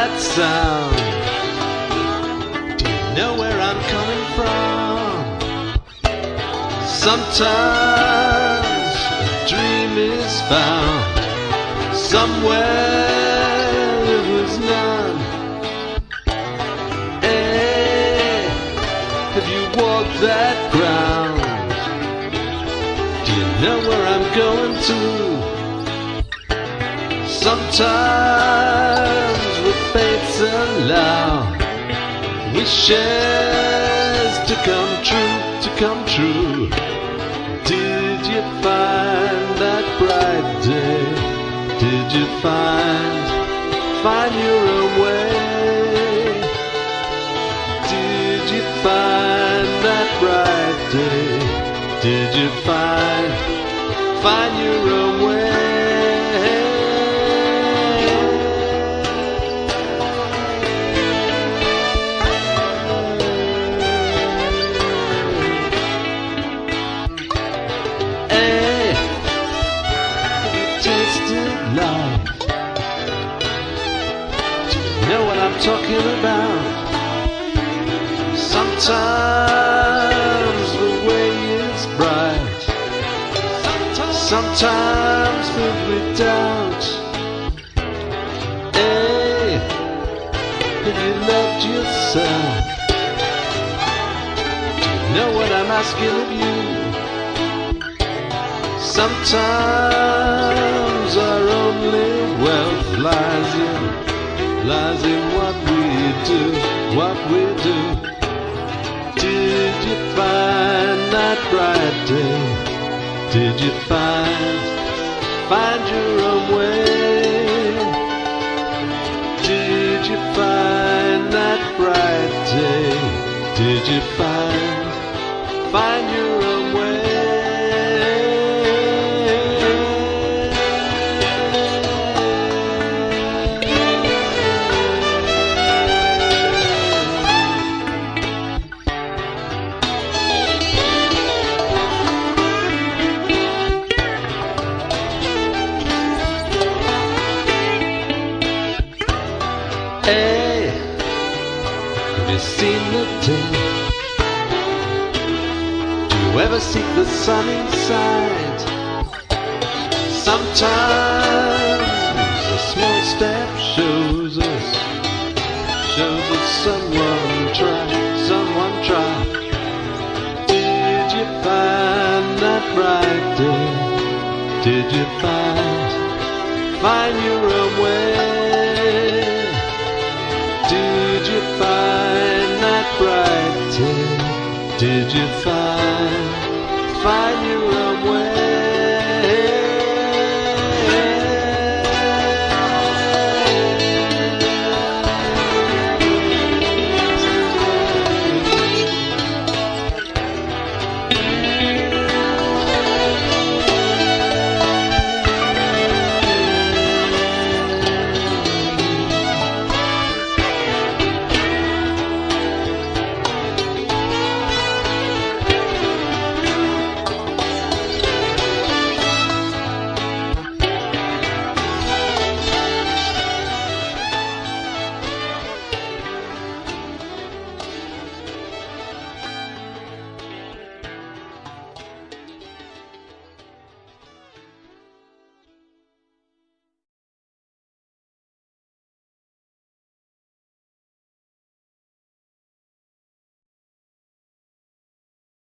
that sound? Do you know where I'm coming from? Sometimes a dream is found somewhere it was none. Hey, have you walked that ground? Do you know where I'm going to? Sometimes with fates allow wishes to come true. Did you find that bright day? Did you find your own way? Did you find that bright day? Did you find your own way? Talking about sometimes the way is bright, sometimes filled with doubt. Hey, have you loved yourself? Do you know what I'm asking of you? Sometimes our only wealth lies in what we do. Did you find that bright day? Did you find your own way? Did you find that bright day? Did you find your own way? Hey, have you seen the day? Do you ever seek the sunny side? Sometimes a small step shows us someone try. Did you find that bright day? Did you find your own way? Did you find that bright day? Did you find your own way?